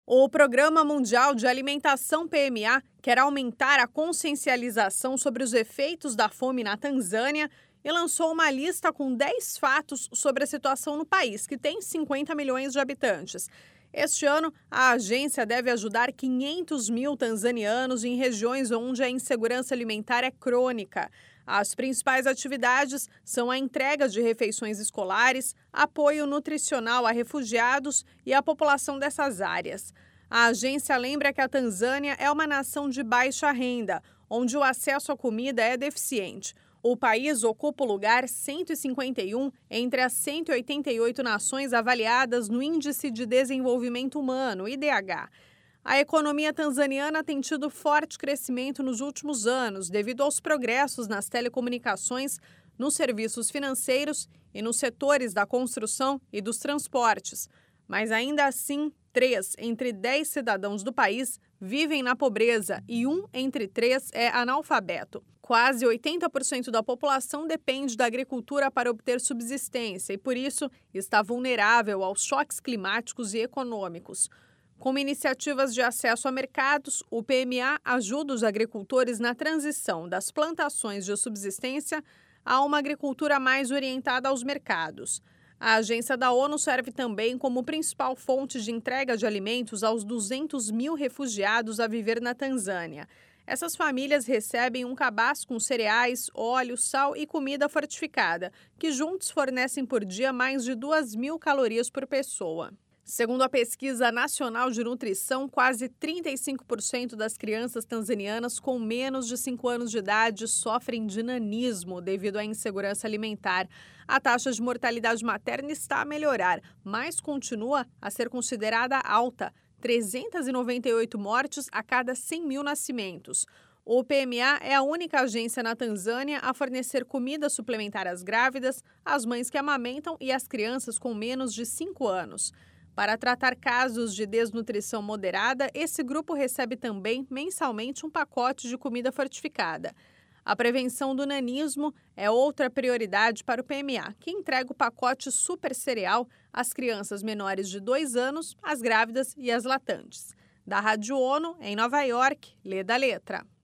O Programa Mundial de Alimentação PMA quer aumentar a consciencialização sobre os efeitos da fome na Tanzânia e lançou uma lista com 10 fatos sobre a situação no país, que tem 50 milhões de habitantes. Este ano, a agência deve ajudar 500 mil tanzanianos em regiões onde a insegurança alimentar é crônica. As principais atividades são a entrega de refeições escolares, apoio nutricional a refugiados e a população dessas áreas. A agência lembra que a Tanzânia é uma nação de baixa renda, onde o acesso à comida é deficiente. O país ocupa o lugar 151 entre as 188 nações avaliadas no Índice de Desenvolvimento Humano, IDH. A economia tanzaniana tem tido forte crescimento nos últimos anos, devido aos progressos nas telecomunicações, nos serviços financeiros e nos setores da construção e dos transportes. Mas ainda assim, 3 entre 10 cidadãos do país vivem na pobreza e 1 entre 3 é analfabeto. Quase 80% da população depende da agricultura para obter subsistência e, por isso, está vulnerável aos choques climáticos e econômicos. Com iniciativas de acesso a mercados, o PMA ajuda os agricultores na transição das plantações de subsistência a uma agricultura mais orientada aos mercados. A agência da ONU serve também como principal fonte de entrega de alimentos aos 200 mil refugiados a viver na Tanzânia. Essas famílias recebem um cabaz com cereais, óleo, sal e comida fortificada, que juntos fornecem por dia mais de 2.000 calorias por pessoa. Segundo a Pesquisa Nacional de Nutrição, quase 35% das crianças tanzanianas com menos de 5 anos de idade sofrem de nanismo devido à insegurança alimentar. A taxa de mortalidade materna está a melhorar, mas continua a ser considerada alta. 398 mortes a cada 100 mil nascimentos. O PMA é a única agência na Tanzânia a fornecer comida suplementar às grávidas, às mães que amamentam e às crianças com menos de 5 anos. Para tratar casos de desnutrição moderada, esse grupo recebe também mensalmente um pacote de comida fortificada. A prevenção do nanismo é outra prioridade para o PMA, que entrega o pacote super cereal às crianças menores de 2 anos, às grávidas e às latantes. Da Rádio ONU, em Nova York, Leda Letra.